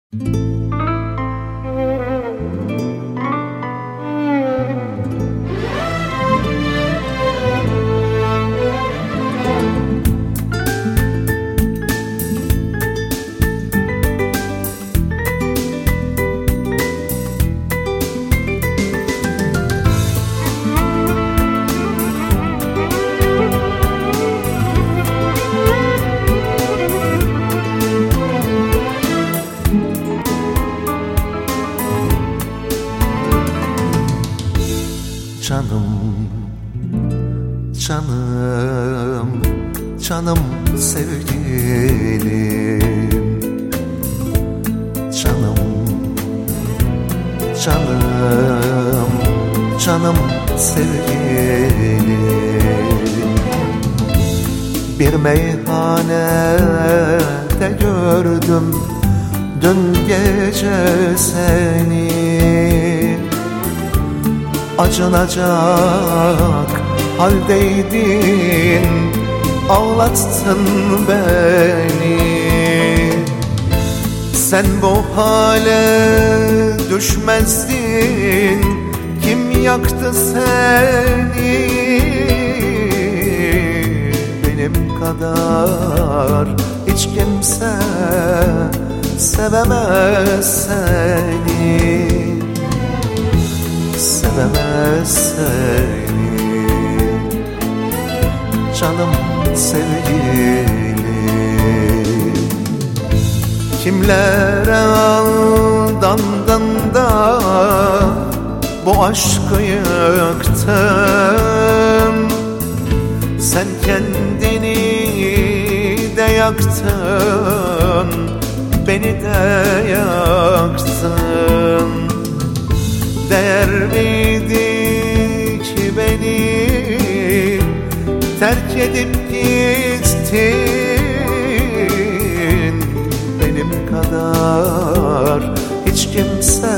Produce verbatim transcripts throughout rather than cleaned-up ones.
Canım, canım, canım sevgilim. Canım, canım, canım sevgilim. Bir meyhanede gördüm dün gece seni. Acınacak haldeydin, ağlattın beni. Sen bu hale düşmezdin, kim yaktı seni? Benim kadar hiç kimse sevemez seni. Sevemez seni, canım sevgilim. Kimlere aldandın da bu aşkı yıktın? Sen kendini de yaktın, beni de yaktın. Değer miydi ki beni terk edip gittin? Benim kadar hiç kimse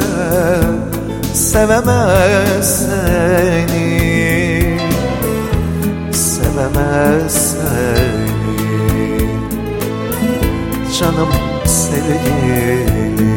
sevemez seni. Sevemez seni, canım sevgilim.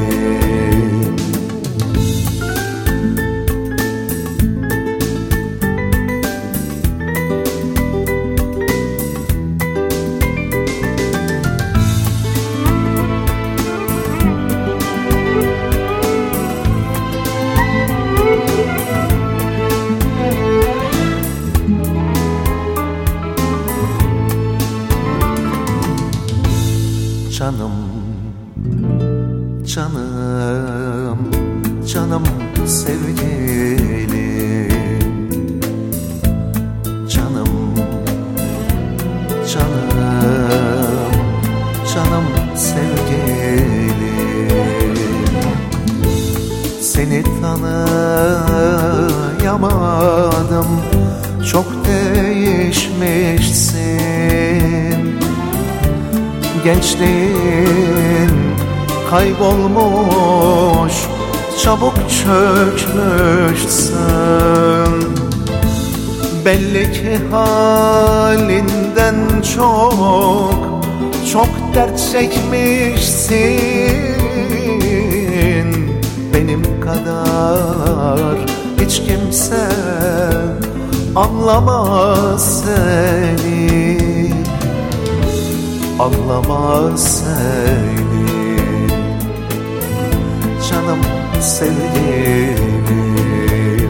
Canım, canım, canım sevgilim. Canım, canım, canım sevgilim. Seni tanıyamadım, çok değişmişsin. Gençliğin kaybolmuş, çabuk çökmüşsün. Belli ki halinden çok, çok dert çekmişsin. Benim kadar hiç kimse anlamaz seni. Anlamaz seni, canım sevgilim.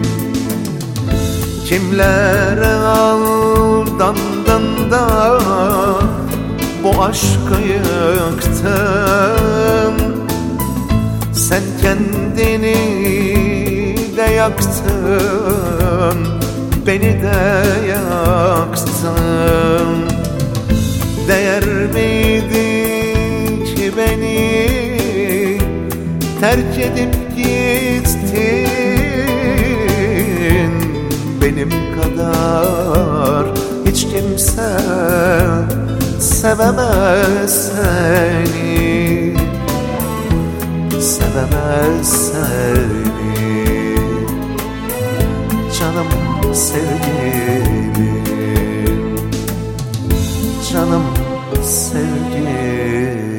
Kimlere aldandın da bu aşkı yıktın? Sen kendini de yaktın, beni de yaktın. Değer miydi ki beni terk edip gittin? Benim kadar hiç kimse sevemez seni. Sevemez seni, canım sevgilim. Canım sevgilim.